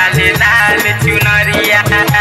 लाल लाल चुनरिया।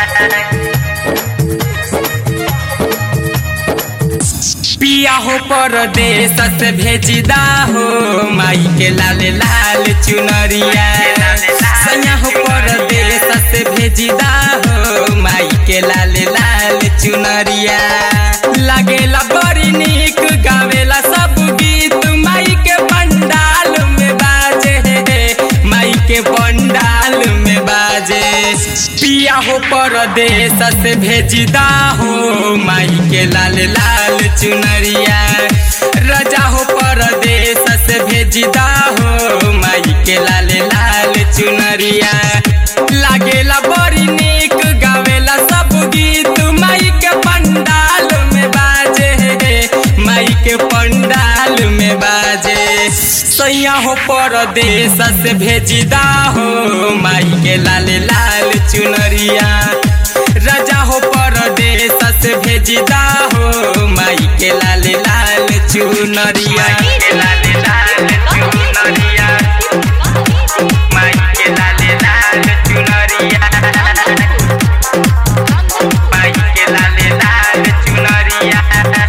पिया हो परदेस से भेजिदा हो माई के लाल लाल चुनरिया। सैया हो परदेस से भेजिदा हो माई के लाल लाल चुनरिया। लागेला बड़ी नीक गावेला सब गीत माई के पंडाल में बाजे, माई के पंडाल में बाजे। पिया हो परदेस से भेजिदा हो माई के लाल लाल चुनरिया। राजा हो परदेस से भेजिदा हो माई के लाल लाल चुनरिया। लागेला बड़ी नीक गावेला सब गीत माई के पंडाल में बाजे, माई के पंडाल में बाजे। सैया हो परदेस से भेजिदा हो माई के लाल लाल चुनरिया। राजा हो परदेस से भेजिदा हो माई के लाल लाल चुनरिया। लाल लाल चुनरिया, माई के लाल लाल चुनरिया, माई के लाल लाल चुनरिया।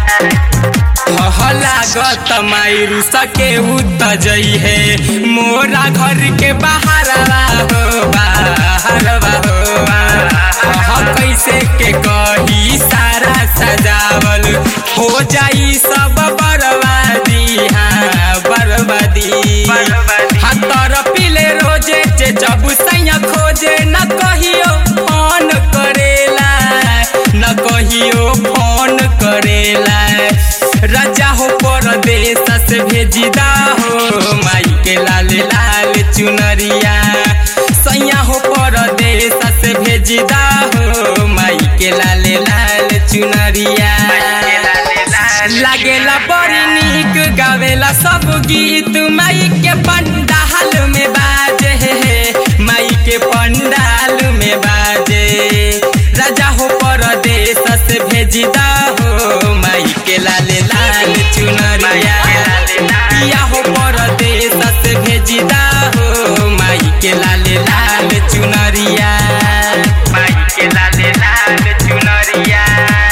लागत माई रुसा के उत जई है मोरा घर के बाहरवा हो, बाहरवा हो। कैसे के कही सारा सजावल हो जाई सब बर्बादी, हाँ बर्बादी। हाथ पीले रोजे जे जब सैया खोजे न कहियो फोन करेला, न कहियो फोन करेला। राजा हो परदेस से भेजिदा हो माई के लाल लाल चुनरिया। सैया हो परदेस से भेजिदा हो माई के लाल लाल चुनरिया। लागेला बड़ी नीक गावेला सब गीत माई के पंडाल में बाजे, माई के पंडाल में बाजे। राजा हो परदेस से भेजिदा हो माई के लाल लाल चुनरिया। पिया हो परदेस से भेजिदा हो माई के लाल लाल चुनरिया। माई के लाल लाल चुनरिया,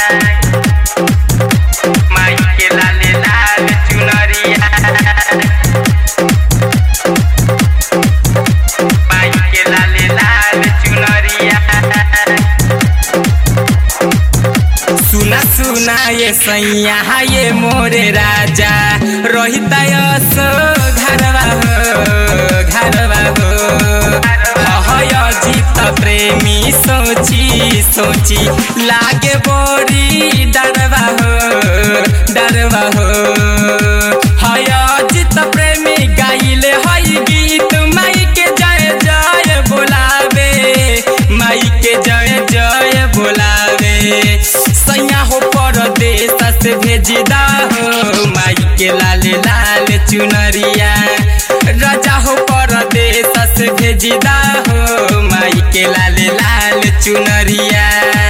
माई के लाल लाल चुनरिया, माई के लाल लाल चुनरिया। सुना सुना ये सैया ये मोरे राजा रोहिता सो घरवा हो, घरवा हो। जीत प्रेमी सोची सोची लागे बोरी डरवा हो, डरवा हो। जीत प्रेमी गाइले हई गीत माई के जय जय बोलावे, माई के जय जय बोलावे। सैया हो परदेस से भेजिदा हो माई के लाल लाल चुनरिया। राजा हो परदेस से भेजिदा हो माई के लाल लाल चुनरिया।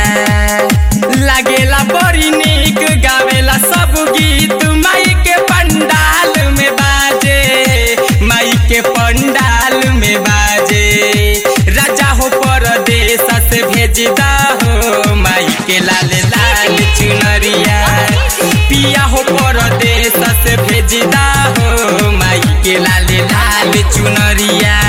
लागेला बड़ी नीक गावेला सब गीत माई के पंडाल में बाजे, माई के पंडाल में बाजे। राजा हो परदेस से भेजिदा हो माई के लाल लाल चुनरिया। पिया हो परदेस से भेजिदा हो माई के लाल लाल चुनरिया।